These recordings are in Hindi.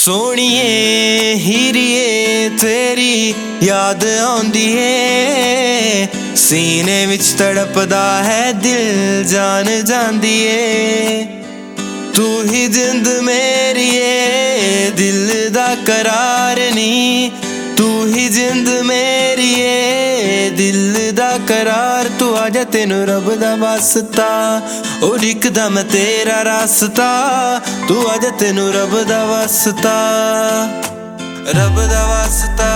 सोनिए हीरिए तेरी याद आउंदी है, सीने विच तड़पदा है दिल जान जांदी है। तू ही जिंद मेरी है दिल दा करार नी, तू ही जिंद मेरी है दिल दा करार। तू आजा तेनू रब दा वास्ता ओ लिखदा मैं तेरा रास्ता, तू आजा तेनू रब दा वास्ता, रब दा वास्ता।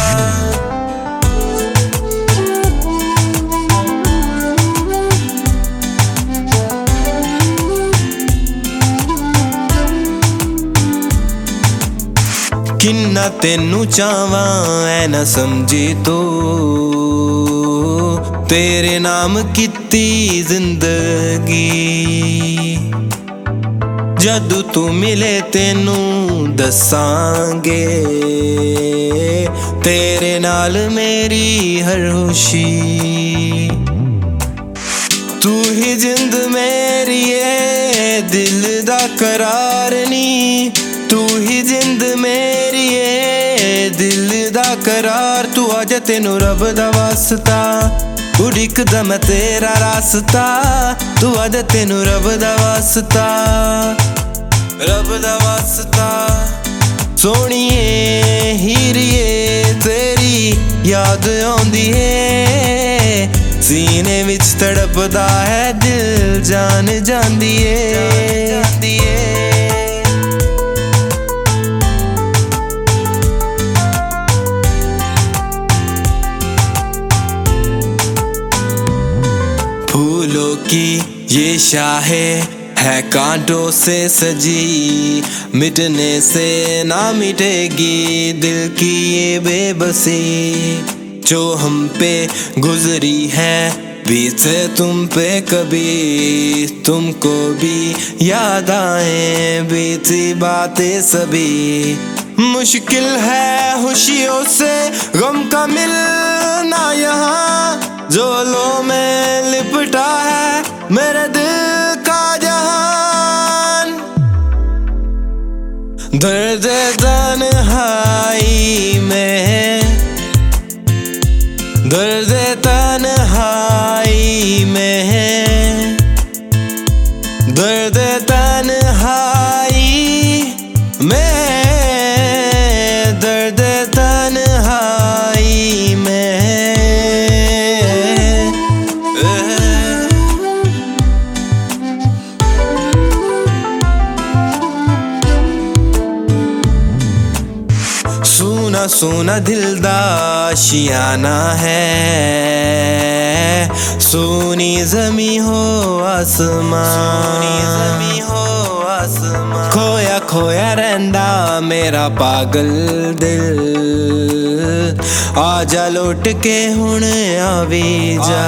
किन्ना तेनू चावां ऐ ना समझी तू, तेरे नाम कित्ती जिंदगी। जदू तू मिले तेनू दसांगे, तेरे नाल मेरी हर खुशी। तू ही जिंद मेरी है दिल दा करार नी, तू ही जिंद मेरी है दिल दा करार। तू आजा तेनू रब दा वास्ता उड़िकदा मैं तेरा रास्ता, तू आजा तेनू रब दा वास्ता, रब दा वास्ता। सोनिए हीरिए तेरी याद आउंदी है, सीने विच तड़पदा है दिल जान जांदी है। फूलों की ये शाहे है कांटों से सजी, मिटने से ना मिटेगी दिल की ये बेबसी। जो हम पे गुजरी है बीते तुम पे कभी, तुमको भी याद आए बीती बातें सभी। मुश्किल है खुशियों से गम का मिलना यहाँ, जोलों में लिपटा है मेरे दिल का जहान। दर्द तन्हाई में, दर्द तन्हाई में, दर्द तन्हाई में, दर्द तन्हाई में। सोना सोना दिल दा आशियाना है, सोनी ज़मीं हो आसमान, खोया खोया रहंदा मेरा पागल दिल। आजा लौट के हुण आवी जा,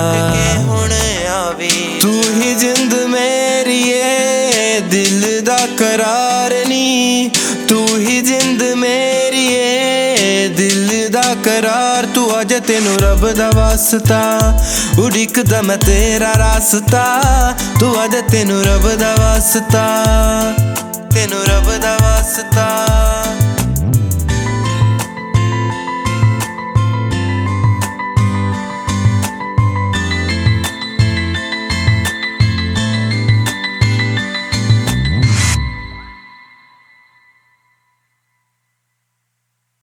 तू ही जिंद मेरी है दिल दा करार नी, तू ही जिंद मेरी है दिल दा करार। तू आजा तेनू रब दा वास्ता उड़िकदा मैं तेरा रास्ता, तू आजा तेनू रब दा वास्ता, तेनू रब दा वास्ता।